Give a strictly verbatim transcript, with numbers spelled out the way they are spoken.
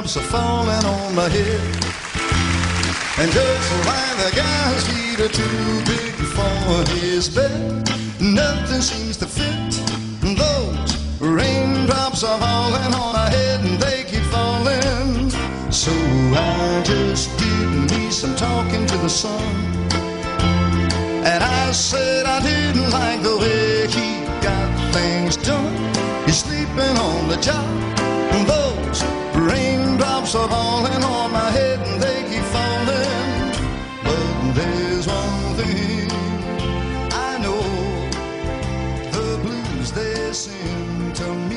raindrops are falling on my head. And just like the guy's feet are too big for his bed, nothing seems to fit. Those raindrops are falling on my head and they keep falling. So I just did me some talking to the sun, and I said I didn't like the way he got things done. He's sleeping on the job. Those raindrops are falling on my head and they keep falling. But there's one thing I know, the blues they sing to me